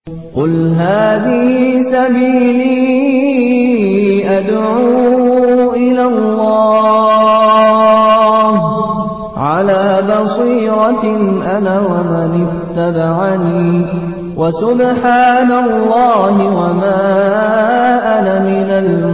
قل هذه سبيلي أدعو إلى الله على بصيرة أنا ومن اتبعني وسبحان الله وما أنا من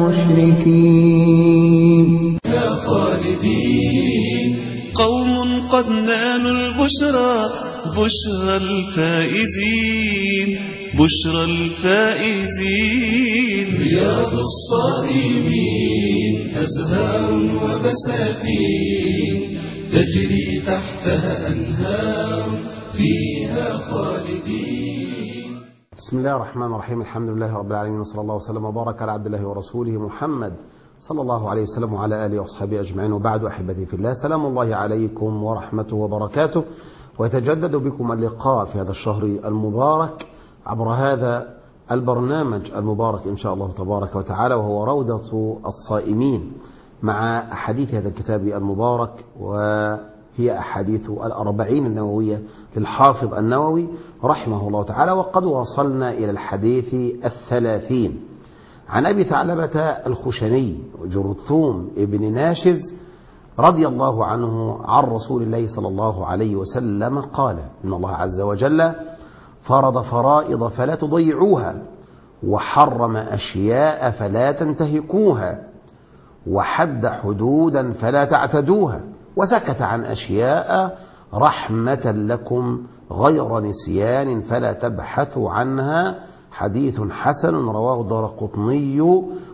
المشركين. يا خالدين قوم قد نالوا البشرى، بشرى الفائزين، بشرى الفائزين. رياض الصائمين أزهار وبساتين تجري تحتها أنهار فيها خالدين. بسم الله الرحمن الرحيم. الحمد لله رب العالمين، وصلى الله وسلم وبارك على عبد الله ورسوله محمد صلى الله عليه وسلم وعلى آله وأصحابه أجمعين، وبعد. أحبتي في الله، سلام الله عليكم ورحمته وبركاته، ويتجدد بكم اللقاء في هذا الشهر المبارك عبر هذا البرنامج المبارك إن شاء الله تبارك وتعالى، وهو روضة الصائمين، مع أحاديث هذا الكتاب المبارك، وهي أحاديث الأربعين النووية للحافظ النووي رحمه الله تعالى. وقد وصلنا إلى الحديث 30 عن أبي ثعلبة الخشني جرثوم ابن ناشز رضي الله عنه عن رسول الله صلى الله عليه وسلم قال: إن الله عز وجل فرض فرائض فلا تضيعوها، وحرم أشياء فلا تنتهكوها، وحد حدودا فلا تعتدوها، وسكت عن أشياء رحمة لكم غير نسيان فلا تبحثوا عنها. حديث حسن رواه الدارقطني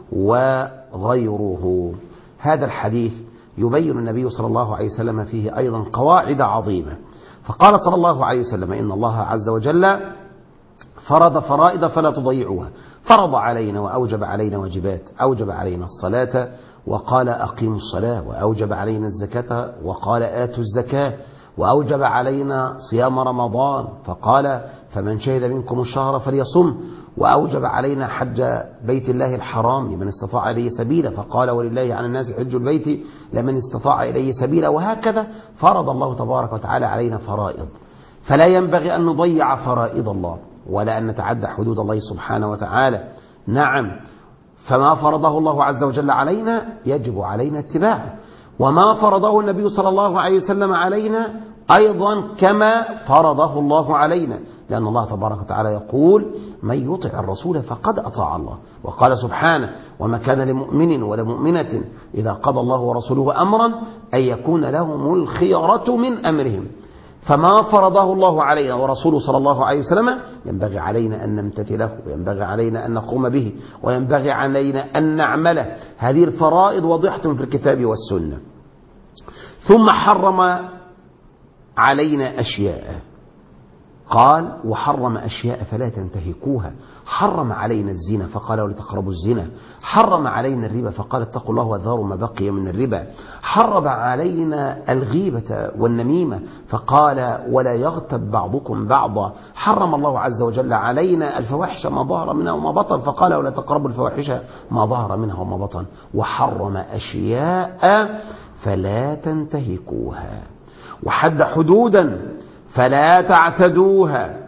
وغيره. هذا الحديث يبين النبي صلى الله عليه وسلم فيه أيضا قواعد عظيمة، فقال صلى الله عليه وسلم: إن الله عز وجل فرض فرائض فلا تضيعوها. فرض علينا وأوجب علينا واجبات، أوجب علينا الصلاة وقال أقيموا الصلاة، وأوجب علينا الزكاة وقال آتوا الزكاة، وأوجب علينا صيام رمضان فقال: فمن شهد منكم الشهر فليصم، وأوجب علينا حج بيت الله الحرام لمن استطاع إليه سبيلا فقال: ولله على الناس حج البيت لمن استطاع إليه سبيلا. وهكذا فرض الله تبارك وتعالى علينا فرائض، فلا ينبغي أن نضيع فرائض الله ولا أن نتعدى حدود الله سبحانه وتعالى. نعم، فما فرضه الله عز وجل علينا يجب علينا اتباعه، وما فرضه النبي صلى الله عليه وسلم علينا أيضا كما فرضه الله علينا، لأن الله تبارك وتعالى يقول: من يطع الرسول فقد أطاع الله. وقال سبحانه: وما كان لمؤمن ولا مؤمنة إذا قضى الله ورسوله أمرا أن يكون لهم الخيرة من أمرهم. فما فرضه الله علينا ورسوله صلى الله عليه وسلم ينبغي علينا أن نمتثله، وينبغي علينا أن نقوم به، وينبغي علينا أن نعمله. هذه الفرائض واضحة في الكتاب والسنة. ثم حرم علينا أشياء، قال: وحرم أشياء فلا تنتهكوها. حرم علينا الزنا فقال: ولا تقربوا الزنا. حرم علينا الربا فقال: اتقوا الله وذروا ما بقي من الربا. حرم علينا الغيبة والنميمة فقال: ولا يغتب بعضكم بعضا. حرم الله عز وجل علينا الفواحش ما ظهر منها وما بطن فقال: ولا تقربوا الفواحش ما ظهر منها وما بطن. وحرم أشياء فلا تنتهكوها، وحد حدودا فلا تعتدوها،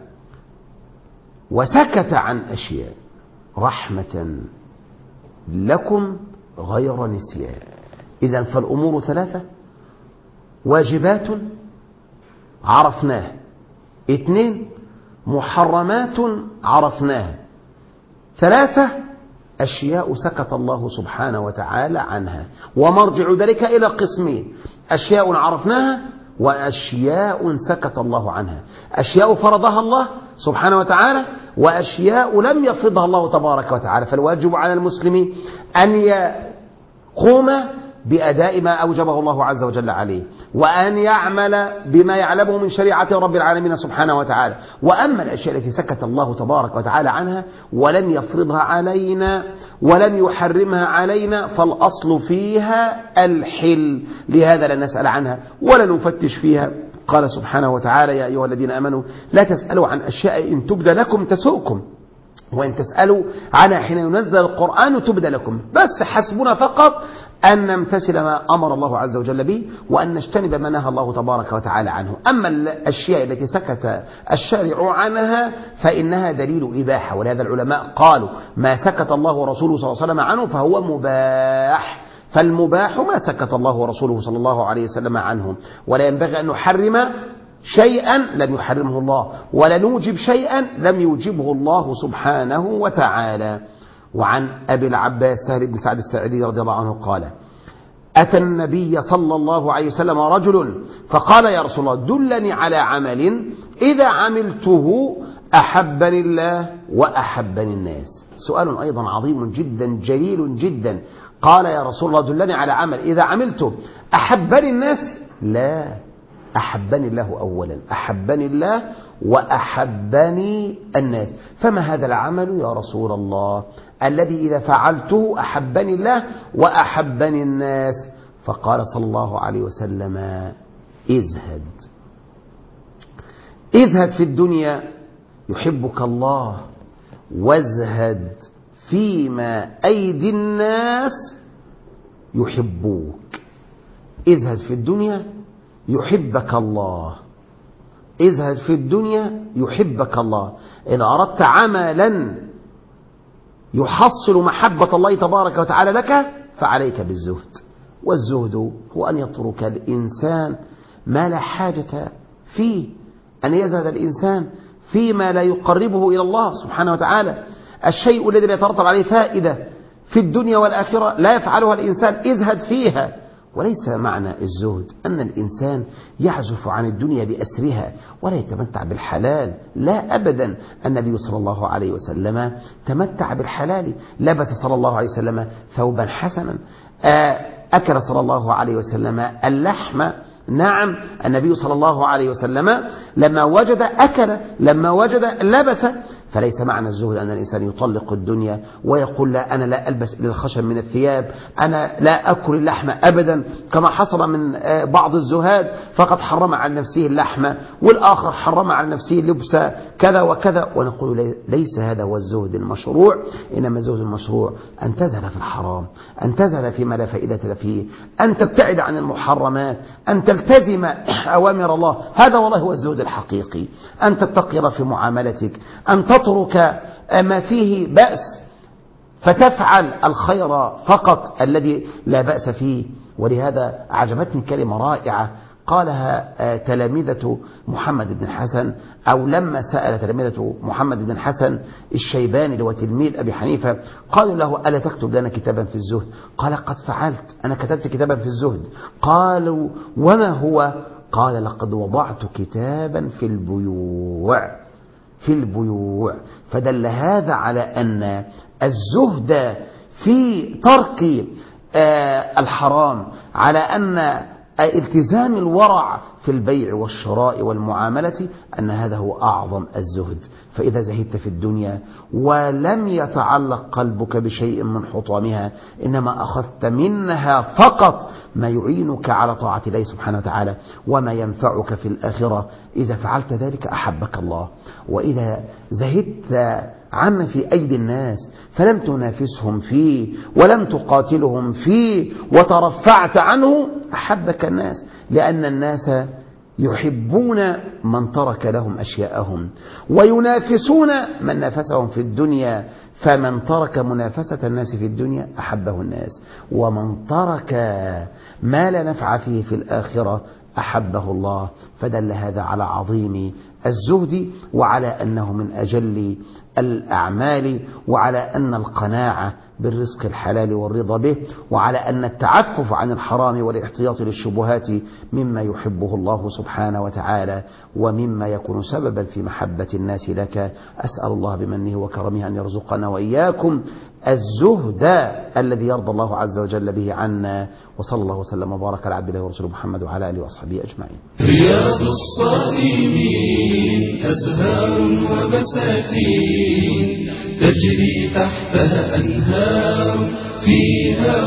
وسكت عن أشياء رحمة لكم غير نسيان. إذن فالأمور ثلاثة: واجبات عرفناها، 2 محرمات عرفناها، 3 أشياء سكت الله سبحانه وتعالى عنها. ومرجع ذلك إلى قسمين: أشياء عرفناها وأشياء سكت الله عنها. أشياء فرضها الله سبحانه وتعالى، وأشياء لم يفرضها الله تبارك وتعالى. فالواجب على المسلمين أن يقوم بأداء ما أوجبه الله عز وجل عليه، وأن يعمل بما يعلمه من شريعة رب العالمين سبحانه وتعالى. وأما الأشياء التي سكت الله تبارك وتعالى عنها ولم يفرضها علينا ولم يحرمها علينا فالأصل فيها الحل، لهذا لا نسأل عنها ولا نفتش فيها. قال سبحانه وتعالى: يا أيها الذين آمنوا لا تسألوا عن أشياء إن تبد لكم تسؤكم، وإن تسألوا عنها حين ينزل القرآن تبد لكم. بس حسبنا فقط أن نمتثل ما أمر الله عز وجل به، وأن نجتنب ما نهى الله تبارك وتعالى عنه. أما الأشياء التي سكت الشارع عنها فإنها دليل إباحة، ولهذا العلماء قالوا ما سكت الله ورسوله صلى الله عليه وسلم عنه فهو مباح. فالمباح ما سكت الله ورسوله صلى الله عليه وسلم عنه، ولا ينبغي أن نحرم شيئا لم يحرمه الله، ولا نوجب شيئا لم يوجبه الله سبحانه وتعالى. وعن أبي العباس سهل بن سعد الساعدي رضي الله عنه قال: أتى النبي صلى الله عليه وسلم رجل فقال: يا رسول الله دلني على عمل إذا عملته أحبني الله وأحبني الناس. سؤال أيضا عظيم جدا جليل جدا. قال: يا رسول الله دلني على عمل إذا عملته أحبني الناس؟ لا، أحبني الله أولا، أحبني الله وأحبني الناس. فما هذا العمل يا رسول الله الذي إذا فعلته أحبني الله وأحبني الناس؟ فقال صلى الله عليه وسلم: ازهد. ازهد في الدنيا يحبك الله، وازهد فيما أيدي الناس يحبوك. ازهد في الدنيا يحبك الله، ازهد في الدنيا يحبك الله. إذا أردت عملا يحصل محبة الله تبارك وتعالى لك فعليك بالزهد. والزهد هو أن يترك الإنسان ما لا حاجة فيه، أن يزهد الإنسان فيما لا يقربه إلى الله سبحانه وتعالى. الشيء الذي لا يترتب عليه فائدة في الدنيا والآخرة لا يفعلها الإنسان، ازهد فيها. وليس معنى الزهد أن الإنسان يعزف عن الدنيا بأسرها ولا يتمتع بالحلال، لا أبدا. النبي صلى الله عليه وسلم تمتع بالحلال، لبس صلى الله عليه وسلم ثوبا حسنا، أكل صلى الله عليه وسلم اللحم. نعم، النبي صلى الله عليه وسلم لما وجد أكل، لما وجد لبس. فليس معنى الزهد أن الإنسان يطلق الدنيا ويقول: لا، أنا لا ألبس إلا الخشب من الثياب، أنا لا أكل اللحم أبدا، كما حصل من بعض الزهاد، فقد حرم على نفسه اللحم، والآخر حرم على نفسه لبس كذا وكذا. ونقول ليس هذا هو الزهد المشروع، إنما الزهد المشروع أن تزهد في الحرام، أن تزهد فيما لا فائدة فيه، أن تبتعد عن المحرمات، أن تلتزم أوامر الله. هذا والله هو الزهد الحقيقي. أن تتقر في معاملتك، أن تترك ما فيه بأس فتفعل الخير فقط الذي لا بأس فيه. ولهذا أعجبتني كلمة رائعة قالها تلامذة محمد بن الحسن، أو لما سأل تلامذة محمد بن الحسن الشيباني اللي هو تلميذ أبي حنيفة، قالوا له: ألا تكتب لنا كتابا في الزهد؟ قال: قد فعلت، أنا كتبت كتابا في الزهد. قالوا: وما هو؟ قال: لقد وضعت كتابا في البيوع، في البيوع. فدل هذا على أن الزهد في ترك الحرام، على أن التزام الورع في البيع والشراء والمعاملة، أن هذا هو أعظم الزهد. فإذا زهدت في الدنيا ولم يتعلق قلبك بشيء من حطامها، إنما أخذت منها فقط ما يعينك على طاعة الله سبحانه وتعالى وما ينفعك في الآخرة، إذا فعلت ذلك أحبك الله. وإذا زهدت عما في أيدي الناس فلم تنافسهم فيه ولم تقاتلهم فيه وترفعت عنه، أحبك الناس، لأن الناس يحبون من ترك لهم أشياءهم، وينافسون من نافسهم في الدنيا. فمن ترك منافسة الناس في الدنيا أحبه الناس، ومن ترك ما لا نفع فيه في الآخرة أحبه الله. فدل هذا على عظيم الزهد، وعلى أنه من أجل الأعمال، وعلى أن القناعة بالرزق الحلال والرضا به، وعلى أن التعفف عن الحرام والاحتياط للشبهات مما يحبه الله سبحانه وتعالى، ومما يكون سببا في محبة الناس لك. أسأل الله بمنه وكرمه أن يرزقنا وإياكم الزهد الذي يرضى الله عز وجل به عنا. وصلى الله وسلم وبارك على عبد الله ورسوله محمد وعلى آله وأصحابه أجمعين. رياض الصائمين أزهار وبساتين تجري تحتها أنهار فيها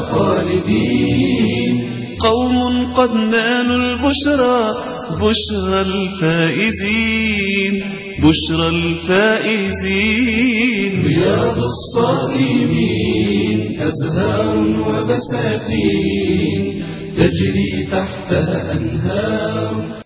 خالدين. قوم قد نالوا البشرى، بشرى الفائزين، بشرى الفائزين. رياض الصائمين أزهار وبساتين تجري تحتها أنهار